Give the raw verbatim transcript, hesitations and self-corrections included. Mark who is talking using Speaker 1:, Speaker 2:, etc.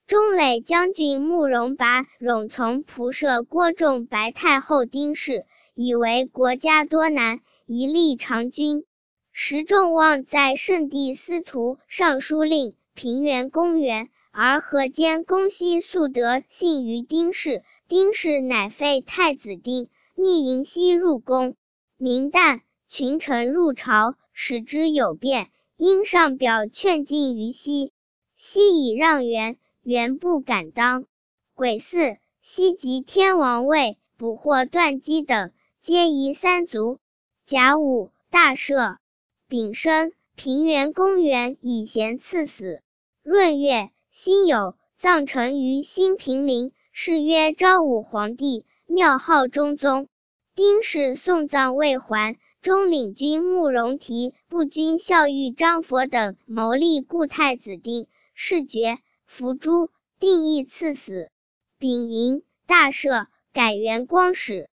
Speaker 1: 中垒将军慕容拔冗从仆射郭仲白太后丁氏，以为国家多难，一力长军。时仲望在圣帝司徒尚书令平原公园，而河间公西素得信于丁氏，丁氏乃废太子丁，密迎西入宫。明旦，群臣入朝，使之有变，因上表劝进于西。西以让元，元不敢当。癸巳，西即天王位，捕获断机等，皆夷三族。甲午，大赦。丙申，平原公园以贤赐死。闰月，辛酉，葬臣于新平陵，谥曰昭武皇帝，庙号中宗。丁氏送葬未还，中领军慕容提、步军校尉张佛等谋立故太子丁，谥爵，伏诛，定义赐死。丙寅，大赦，改元光始。